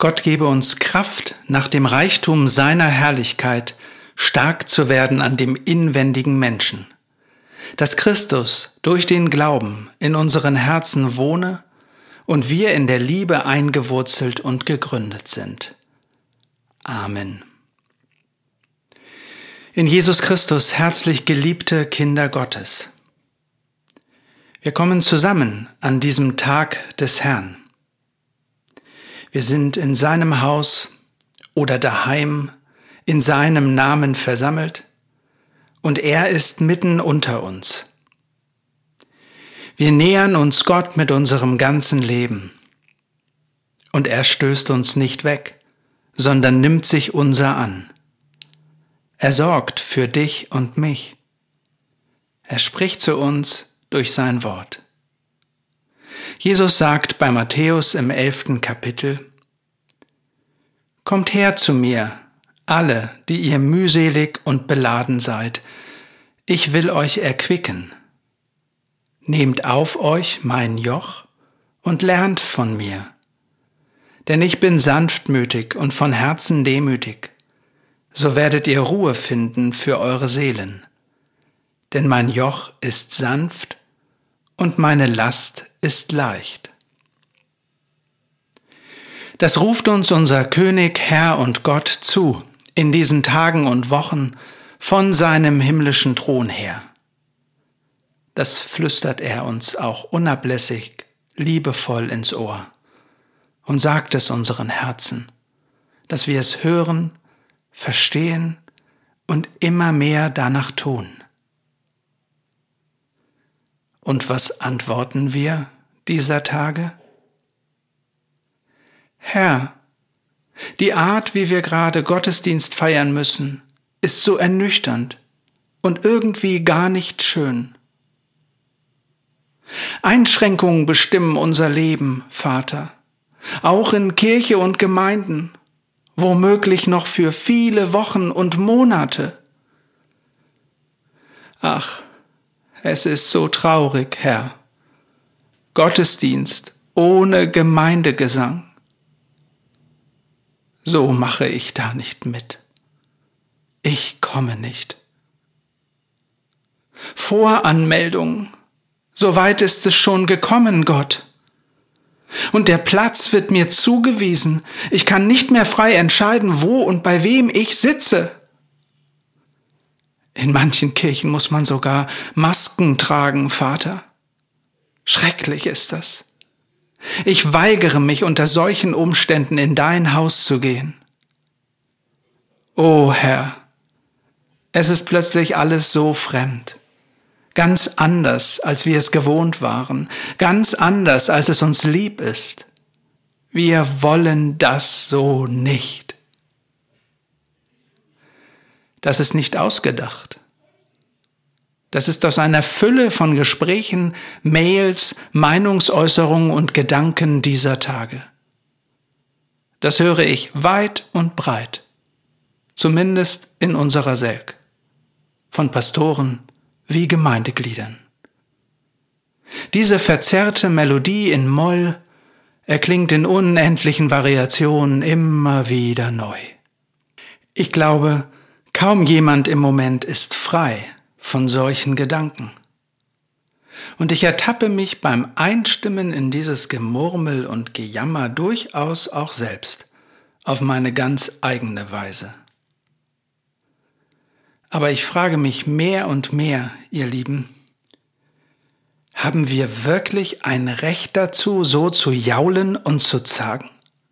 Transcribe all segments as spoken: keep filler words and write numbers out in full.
Gott gebe uns Kraft, nach dem Reichtum seiner Herrlichkeit stark zu werden an dem inwendigen Menschen, dass Christus durch den Glauben in unseren Herzen wohne und wir in der Liebe eingewurzelt und gegründet sind. Amen. In Jesus Christus herzlich geliebte Kinder Gottes. Wir kommen zusammen an diesem Tag des Herrn. Wir sind in seinem Haus oder daheim in seinem Namen versammelt und er ist mitten unter uns. Wir nähern uns Gott mit unserem ganzen Leben und er stößt uns nicht weg, sondern nimmt sich unser an. Er sorgt für dich und mich. Er spricht zu uns durch sein Wort. Jesus sagt bei Matthäus im elften Kapitel: Kommt her zu mir, alle, die ihr mühselig und beladen seid, ich will euch erquicken. Nehmt auf euch mein Joch und lernt von mir, denn ich bin sanftmütig und von Herzen demütig, so werdet ihr Ruhe finden für eure Seelen. Denn mein Joch ist sanft und meine Last ist leicht. Das ruft uns unser König, Herr und Gott zu, in diesen Tagen und Wochen von seinem himmlischen Thron her. Das flüstert er uns auch unablässig, liebevoll ins Ohr und sagt es unseren Herzen, dass wir es hören, verstehen und immer mehr danach tun. Und was antworten wir dieser Tage? Herr, die Art, wie wir gerade Gottesdienst feiern müssen, ist so ernüchternd und irgendwie gar nicht schön. Einschränkungen bestimmen unser Leben, Vater, auch in Kirche und Gemeinden, womöglich noch für viele Wochen und Monate. Ach, es ist so traurig, Herr. Gottesdienst ohne Gemeindegesang. So mache ich da nicht mit. Ich komme nicht. Voranmeldung, so weit ist es schon gekommen, Gott. Und der Platz wird mir zugewiesen. Ich kann nicht mehr frei entscheiden, wo und bei wem ich sitze. In manchen Kirchen muss man sogar Masken tragen, Vater. Schrecklich ist das. Ich weigere mich unter solchen Umständen in dein Haus zu gehen. O Herr, es ist plötzlich alles so fremd. Ganz anders, als wir es gewohnt waren, ganz anders, als es uns lieb ist. Wir wollen das so nicht. Das ist nicht ausgedacht. Das ist aus einer Fülle von Gesprächen, Mails, Meinungsäußerungen und Gedanken dieser Tage. Das höre ich weit und breit, zumindest in unserer Selk, von Pastoren wie Gemeindegliedern. Diese verzerrte Melodie in Moll erklingt in unendlichen Variationen immer wieder neu. Ich glaube, kaum jemand im Moment ist frei von solchen Gedanken. Und ich ertappe mich beim Einstimmen in dieses Gemurmel und Gejammer durchaus auch selbst auf meine ganz eigene Weise. Aber ich frage mich mehr und mehr, ihr Lieben, haben wir wirklich ein Recht dazu, so zu jaulen und zu zagen?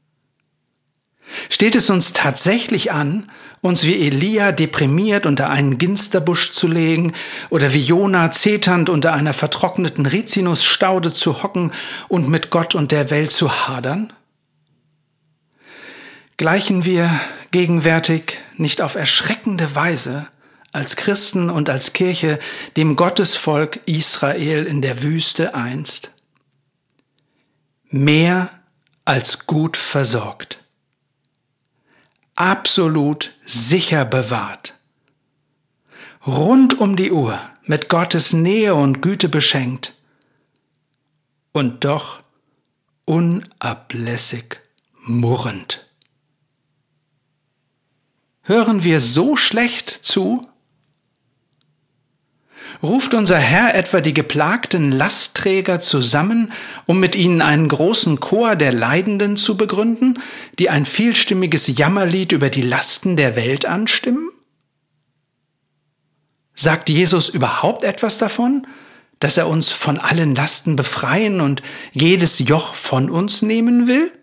Steht es uns tatsächlich an, uns wie Elia deprimiert unter einen Ginsterbusch zu legen oder wie Jona zeternd unter einer vertrockneten Rizinusstaude zu hocken und mit Gott und der Welt zu hadern? Gleichen wir gegenwärtig nicht auf erschreckende Weise als Christen und als Kirche dem Gottesvolk Israel in der Wüste einst? Mehr als gut versorgt. Absolut sicher bewahrt. Rund um die Uhr mit Gottes Nähe und Güte beschenkt. Und doch unablässig murrend. Hören wir so schlecht zu? Ruft unser Herr etwa die geplagten Lastträger zusammen, um mit ihnen einen großen Chor der Leidenden zu begründen, die ein vielstimmiges Jammerlied über die Lasten der Welt anstimmen? Sagt Jesus überhaupt etwas davon, dass er uns von allen Lasten befreien und jedes Joch von uns nehmen will?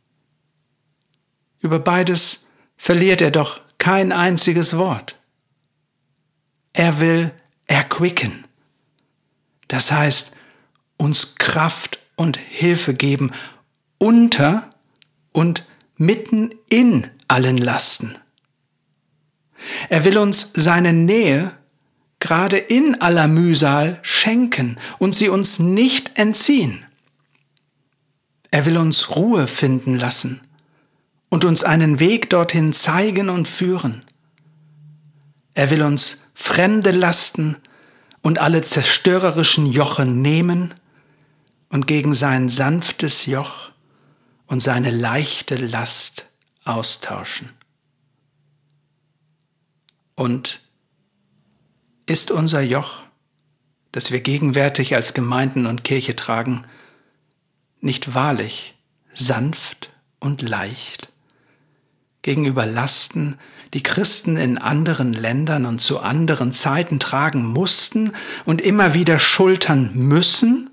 Über beides verliert er doch kein einziges Wort. Er will erquicken, das heißt, uns Kraft und Hilfe geben unter und mitten in allen Lasten. Er will uns seine Nähe gerade in aller Mühsal schenken und sie uns nicht entziehen. Er will uns Ruhe finden lassen und uns einen Weg dorthin zeigen und führen. Er will uns fremde Lasten und alle zerstörerischen Joche nehmen und gegen sein sanftes Joch und seine leichte Last austauschen. Und ist unser Joch, das wir gegenwärtig als Gemeinden und Kirche tragen, nicht wahrlich sanft und leicht gegenüber Lasten, die Christen in anderen Ländern und zu anderen Zeiten tragen mussten und immer wieder schultern müssen?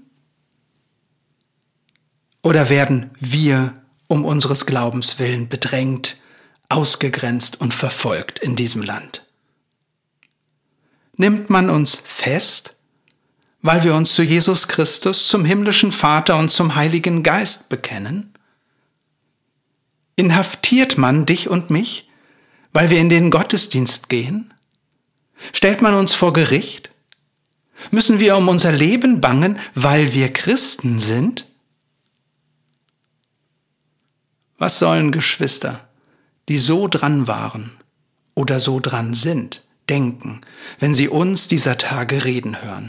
Oder werden wir um unseres Glaubens willen bedrängt, ausgegrenzt und verfolgt in diesem Land? Nimmt man uns fest, weil wir uns zu Jesus Christus, zum himmlischen Vater und zum Heiligen Geist bekennen? Inhaftiert man dich und mich, weil wir in den Gottesdienst gehen? Stellt man uns vor Gericht? Müssen wir um unser Leben bangen, weil wir Christen sind? Was sollen Geschwister, die so dran waren oder so dran sind, denken, wenn sie uns dieser Tage reden hören?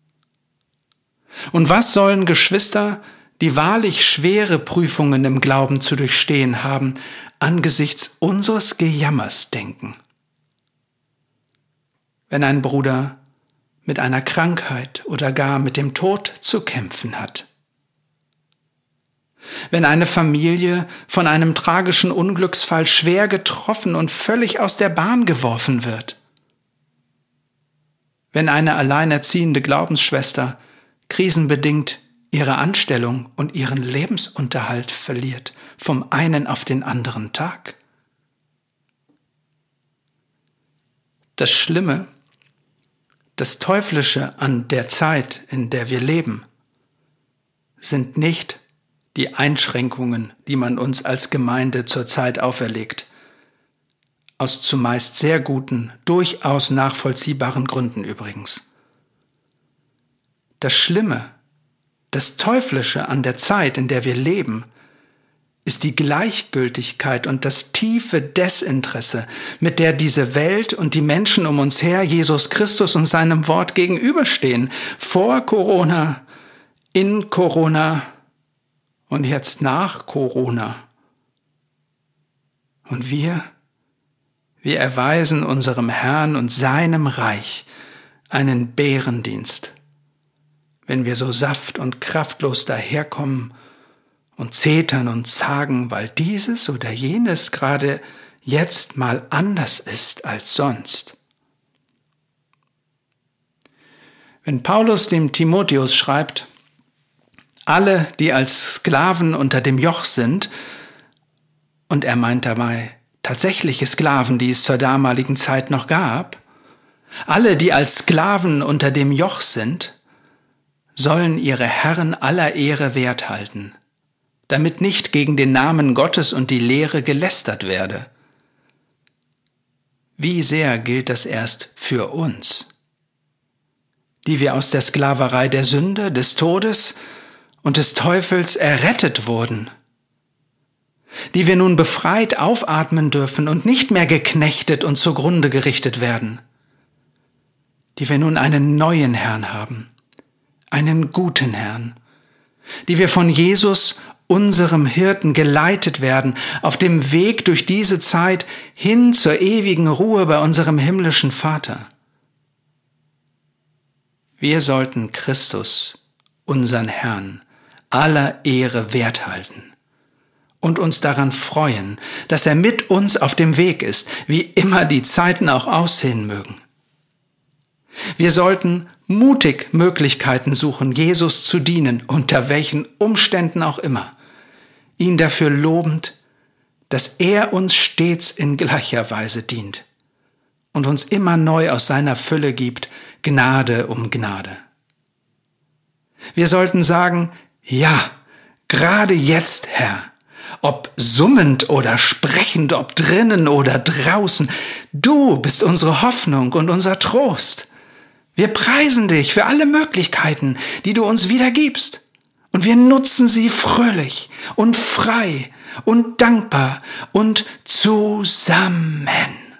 Und was sollen Geschwister, die wahrlich schwere Prüfungen im Glauben zu durchstehen haben, angesichts unseres Gejammers denken? Wenn ein Bruder mit einer Krankheit oder gar mit dem Tod zu kämpfen hat. Wenn eine Familie von einem tragischen Unglücksfall schwer getroffen und völlig aus der Bahn geworfen wird. Wenn eine alleinerziehende Glaubensschwester krisenbedingt ihre Anstellung und ihren Lebensunterhalt verliert, vom einen auf den anderen Tag. Das Schlimme, das Teuflische an der Zeit, in der wir leben, sind nicht die Einschränkungen, die man uns als Gemeinde zurzeit auferlegt, aus zumeist sehr guten, durchaus nachvollziehbaren Gründen übrigens. Das Schlimme, das Teuflische an der Zeit, in der wir leben, ist die Gleichgültigkeit und das tiefe Desinteresse, mit der diese Welt und die Menschen um uns her Jesus Christus und seinem Wort gegenüberstehen. Vor Corona, in Corona und jetzt nach Corona. Und wir, wir erweisen unserem Herrn und seinem Reich einen Bärendienst, wenn wir so saft- und kraftlos daherkommen und zetern und zagen, weil dieses oder jenes gerade jetzt mal anders ist als sonst. Wenn Paulus dem Timotheus schreibt, alle, die als Sklaven unter dem Joch sind, und er meint dabei tatsächliche Sklaven, die es zur damaligen Zeit noch gab, alle, die als Sklaven unter dem Joch sind, sollen ihre Herren aller Ehre wert halten, damit nicht gegen den Namen Gottes und die Lehre gelästert werde. Wie sehr gilt das erst für uns, die wir aus der Sklaverei der Sünde, des Todes und des Teufels errettet wurden, die wir nun befreit aufatmen dürfen und nicht mehr geknechtet und zugrunde gerichtet werden, die wir nun einen neuen Herrn haben, einen guten Herrn, die wir von Jesus unserem Hirten geleitet werden auf dem Weg durch diese Zeit hin zur ewigen Ruhe bei unserem himmlischen Vater. Wir sollten Christus, unseren Herrn, aller Ehre wert halten und uns daran freuen, dass er mit uns auf dem Weg ist, wie immer die Zeiten auch aussehen mögen. Wir sollten mutig Möglichkeiten suchen, Jesus zu dienen, unter welchen Umständen auch immer, ihn dafür lobend, dass er uns stets in gleicher Weise dient und uns immer neu aus seiner Fülle gibt, Gnade um Gnade. Wir sollten sagen, ja, gerade jetzt, Herr, ob summend oder sprechend, ob drinnen oder draußen, du bist unsere Hoffnung und unser Trost. Wir preisen dich für alle Möglichkeiten, die du uns wieder gibst. Und wir nutzen sie fröhlich und frei und dankbar und zusammen.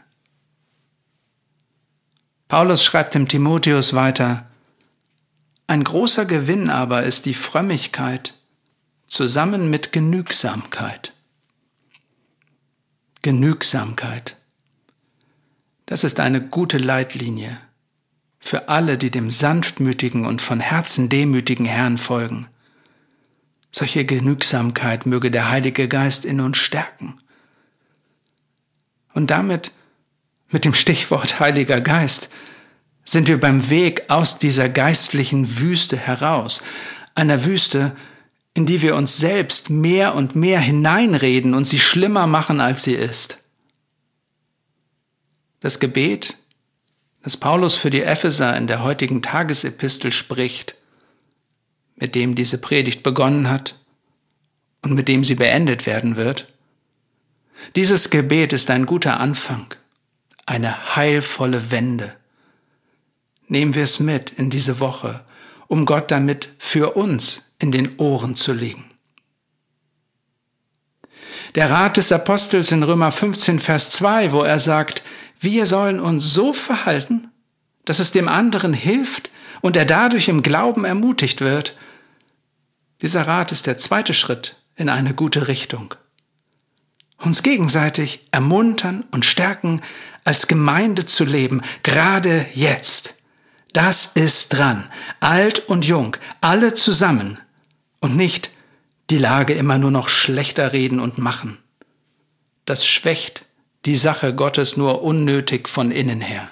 Paulus schreibt dem Timotheus weiter, ein großer Gewinn aber ist die Frömmigkeit zusammen mit Genügsamkeit. Genügsamkeit. Das ist eine gute Leitlinie für alle, die dem sanftmütigen und von Herzen demütigen Herrn folgen. Solche Genügsamkeit möge der Heilige Geist in uns stärken. Und damit, mit dem Stichwort Heiliger Geist, sind wir beim Weg aus dieser geistlichen Wüste heraus, einer Wüste, in die wir uns selbst mehr und mehr hineinreden und sie schlimmer machen, als sie ist. Das Gebet, das Paulus für die Epheser in der heutigen Tagesepistel spricht, mit dem diese Predigt begonnen hat und mit dem sie beendet werden wird, dieses Gebet ist ein guter Anfang, eine heilvolle Wende. Nehmen wir es mit in diese Woche, um Gott damit für uns in den Ohren zu legen. Der Rat des Apostels in Römer fünfzehn, Vers zwei, wo er sagt, wir sollen uns so verhalten, dass es dem anderen hilft und er dadurch im Glauben ermutigt wird. Dieser Rat ist der zweite Schritt in eine gute Richtung. Uns gegenseitig ermuntern und stärken, als Gemeinde zu leben, gerade jetzt. Das ist dran, alt und jung, alle zusammen und nicht die Lage immer nur noch schlechter reden und machen. Das schwächt die Sache Gottes nur unnötig von innen her.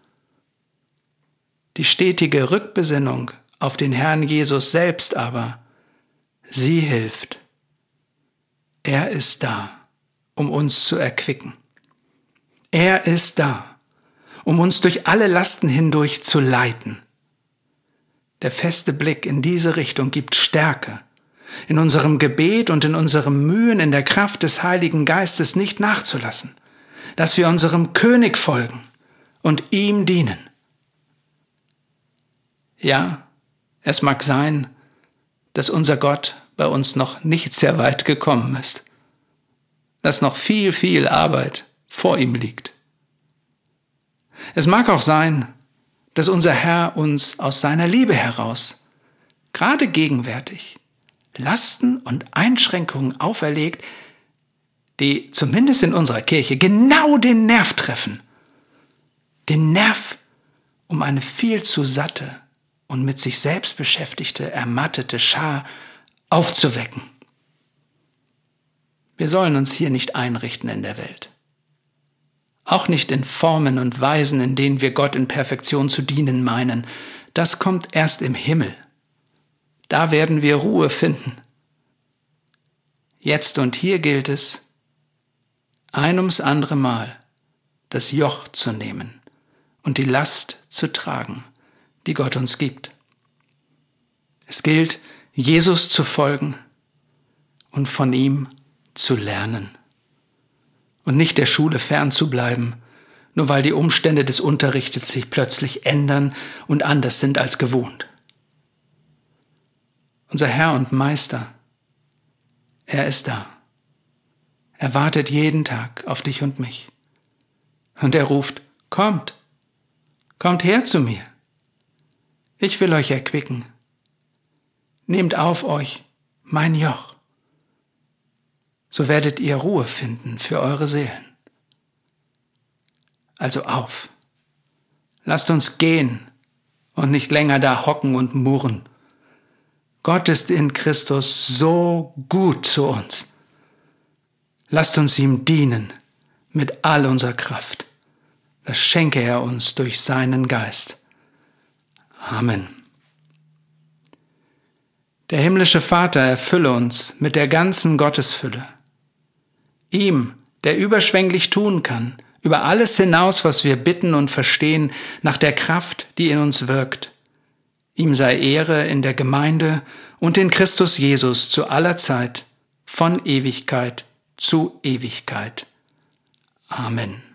Die stetige Rückbesinnung auf den Herrn Jesus selbst aber, sie hilft. Er ist da, um uns zu erquicken. Er ist da, um uns durch alle Lasten hindurch zu leiten. Der feste Blick in diese Richtung gibt Stärke, in unserem Gebet und in unserem Mühen in der Kraft des Heiligen Geistes nicht nachzulassen, dass wir unserem König folgen und ihm dienen. Ja, es mag sein, dass unser Gott bei uns noch nicht sehr weit gekommen ist, dass noch viel, viel Arbeit vor ihm liegt. Es mag auch sein, dass unser Herr uns aus seiner Liebe heraus, gerade gegenwärtig, Lasten und Einschränkungen auferlegt, die zumindest in unserer Kirche genau den Nerv treffen. Den Nerv, um eine viel zu satte und mit sich selbst beschäftigte, ermattete Schar aufzuwecken. Wir sollen uns hier nicht einrichten in der Welt. Auch nicht in Formen und Weisen, in denen wir Gott in Perfektion zu dienen meinen. Das kommt erst im Himmel. Da werden wir Ruhe finden. Jetzt und hier gilt es, ein ums andere Mal das Joch zu nehmen und die Last zu tragen, die Gott uns gibt. Es gilt, Jesus zu folgen und von ihm zu lernen. Und nicht der Schule fernzubleiben, nur weil die Umstände des Unterrichtes sich plötzlich ändern und anders sind als gewohnt. Unser Herr und Meister, er ist da. Er wartet jeden Tag auf dich und mich. Und er ruft, kommt, kommt her zu mir. Ich will euch erquicken. Nehmt auf euch mein Joch so werdet ihr Ruhe finden für eure Seelen. Also auf, lasst uns gehen und nicht länger da hocken und murren. Gott ist in Christus so gut zu uns. Lasst uns ihm dienen mit all unserer Kraft. Das schenke er uns durch seinen Geist. Amen. Der himmlische Vater erfülle uns mit der ganzen Gottesfülle. Ihm, der überschwänglich tun kann, über alles hinaus, was wir bitten und verstehen, nach der Kraft, die in uns wirkt. Ihm sei Ehre in der Gemeinde und in Christus Jesus zu aller Zeit, von Ewigkeit zu Ewigkeit. Amen.